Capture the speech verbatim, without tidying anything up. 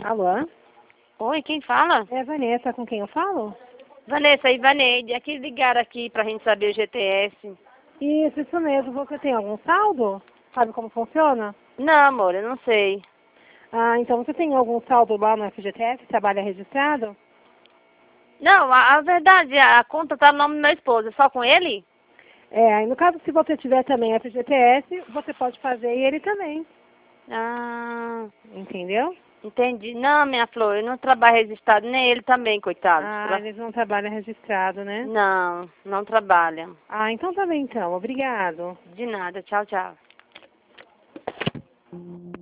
Alô? Oi, quem fala? É a Vanessa, com quem eu falo? Vanessa e Vaneide, aqui ligaram aqui pra gente saber o G T S. Isso, isso mesmo. Você tem algum saldo? Sabe como funciona? Não, amor, eu não sei. Ah, então você tem algum saldo lá no F G T S? Trabalha registrado? Não, a, a verdade, a, a conta tá no nome do meu esposo, é só com ele? É, aí no caso, se você tiver também F G T S, você pode fazer e ele também. Ah, Entendeu? entendi. Não, minha flor, eu não trabalho registrado, nem ele também, coitado. Ah, Tra- eles não trabalham registrado, né? Não, não trabalha. Ah, então tá bem então. Obrigado. De nada, tchau, tchau.